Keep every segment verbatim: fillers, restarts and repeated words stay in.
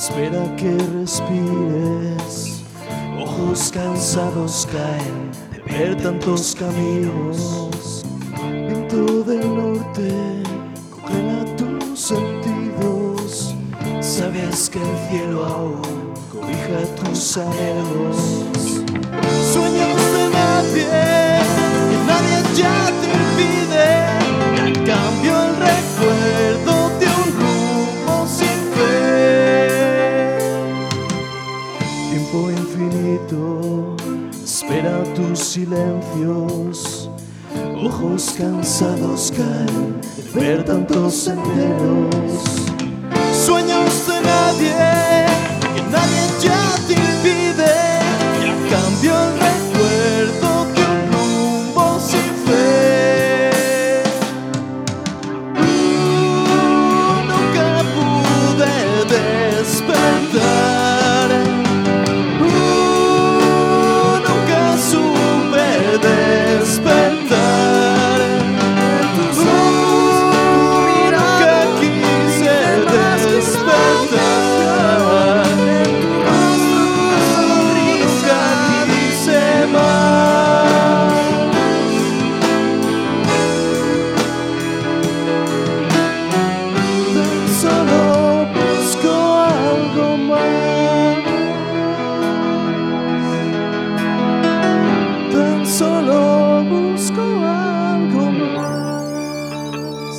espera que respires. Ojos cansados caen de ver tantos caminos. Viento del norte congela tus sentidos. Sabes que el cielo aún cobija tus anhelos. Sueños de nadie, que nadie ya te impide. Y a cambio el recuerdo de un rumbo sin fe. Tiempo infinito espera tus silencios. Ojos cansados caen de ver tantos senderos. Sueños de nadie, que nadie ya te impide. Y a cambio el recuerdo de un rumbo sin fe. uh, Nunca pude despertar. uh, Nunca supe despertar. Solo busco algo más.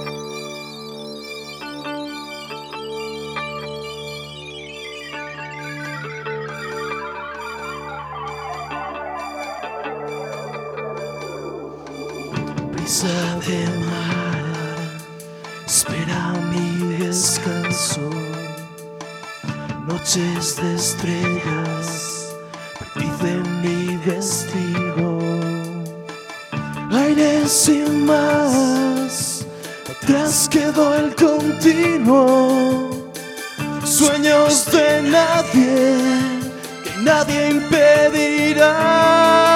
Brisa de mar, espera mi descanso. Noches de estrellas predicen mi destino. Aire sin más, atrás quedó el continuo. Sueños de nadie, que nadie impedirá.